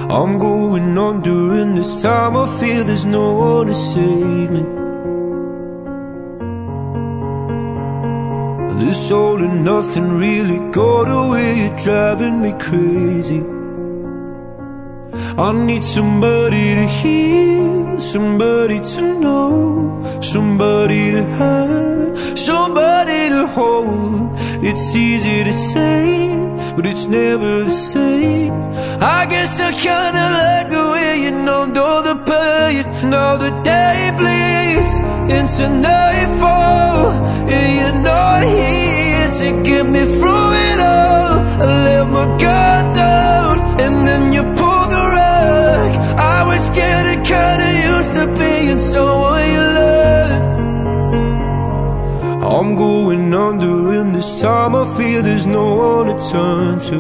I'm going on during this time. I feel there's no one to save me. This all and nothing really got away. You're driving me crazy. I need somebody to hear, somebody to know, somebody to have, somebody to hold. It's easy to say, but it's never the same. I guess I kinda like the way you numbed all the pain. Now the day bleeds into nightfall, and you're not here to get me through it all. I let my guard down, and then you pulled the rug. I was getting kinda used to being someone you loved. I'm going under, and this time I feel there's no one to turn to.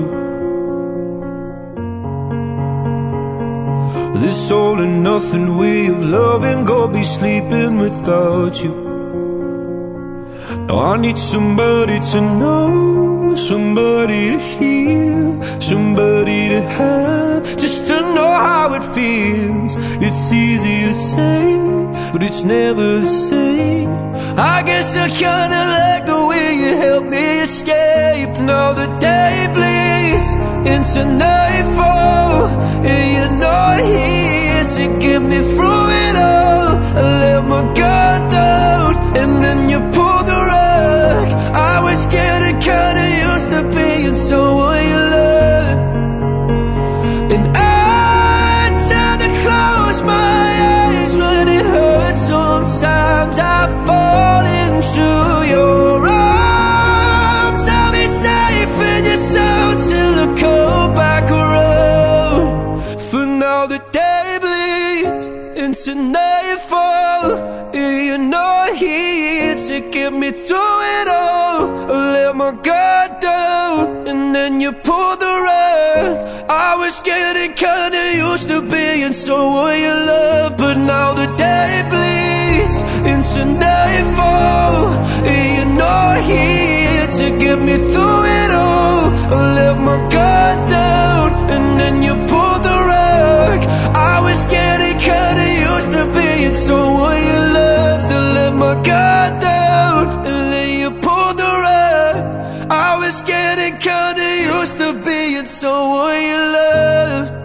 This all and nothing way of loving, gonna be sleeping without you. Now I need somebody to know, somebody to hear, somebody to have, just to know how it feels. It's easy to say, but it's never the same. I guess I kinda like the way you help me escape. Now the day bleeds into nightfall, and you're not here to get me through it all. I let my guard down, and then you pulled the rug. I was getting kinda used to being someone you loved. And I tend to close my eyes when it hurts. Sometimes I fall into your arms. I'll be safe in your soul till I come back around. For now the day bleeds into nightfall, and you're not here to get me through it all. I let my guard down, and then you pulled the rug. I was getting kinda used to being someone you love, but now the day bleeds into nightfall, and you're not here to get me through it all. I let my guard down, and then you pulled the rug. I was getting kinda used to being someone you loved. I let my guard down, and then you pulled the rug. I was getting kinda used to being someone you loved.